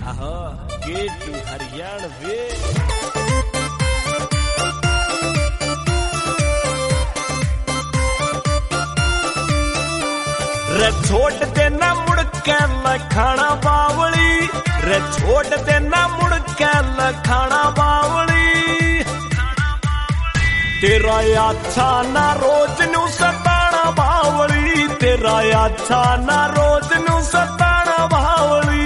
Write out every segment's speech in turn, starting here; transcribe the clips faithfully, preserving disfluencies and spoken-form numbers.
आहो गेटू हरियाणवी रे छोड़ देना मुड़ के लखाना बावली रे छोड़ देना मुड़ के लखाना बावली तेरा अच्छा ना रोज नू सताना बावली तेरा अच्छा ना रोज नू सताना बावली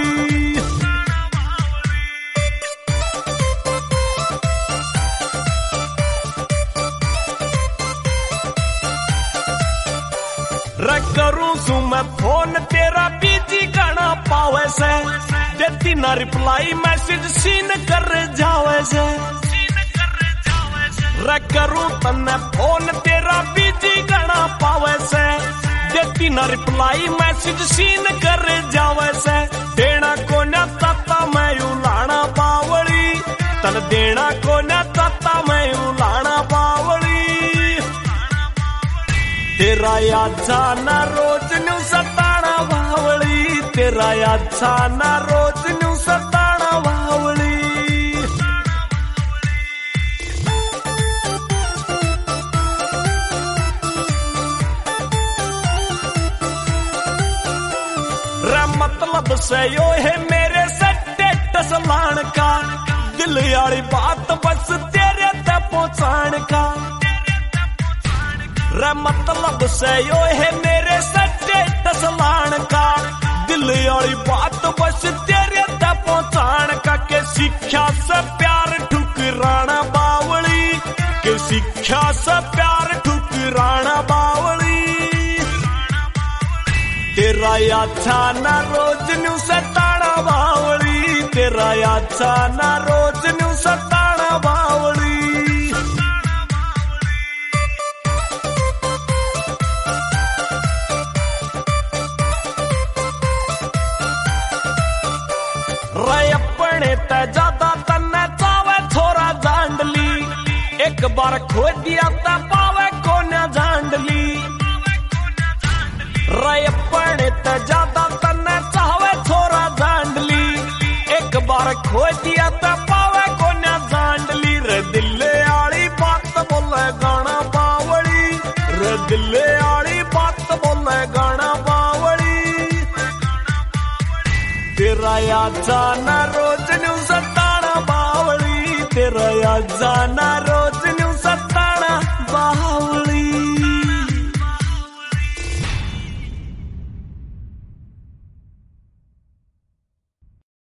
रे करूं सू मैं फोन तेरा बीजी गाना पावे से देती ना रिप्लाई मैसेज सीन कर जावे से रे करूं तन्ने फोन तेरा बीजी गाना पावे से देती ना रिप्लाई मैसेज सीन कर जावे से देना को न ताता मैं उलाना बावली तन देना को न ताता मैं उलाना बावली तेरा अच्छा ना रोज नू सताना बावली तेरा अच्छा ना रोज नू सताना बावली रे मतलब से यो है मेरे स्टेटस लान का दिल वाली बात बस तेरे तक पहुंचान का रे मतलब से यो है मेरे स्टेटस लान का दिल वाली बात बस तेरे तक पहुंचान का के शिक्षा से प्यार ठुकराना बावली के शिक्षा से प्यार ठुकराना बावली तेरा अच्छा ना रोज नू सताना बावली तेरा अच्छा ना रोज नू सताना बावली अपने ते ज्यादा तन्ने चावे छोरा जांडली एक बार खो दिया ते पावे कोन्या जांडली रे अपने ते ज्यादा तन्ने चावे छोरा जांडली एक बार खो दिया ते पावे कोन्या जांडली रे दिले आली बात बोले गाना बावली रे दिले आली बात बोले गाना बावली तेरा अच्छा ना रोज नू सताना बावली तेरा अच्छा ना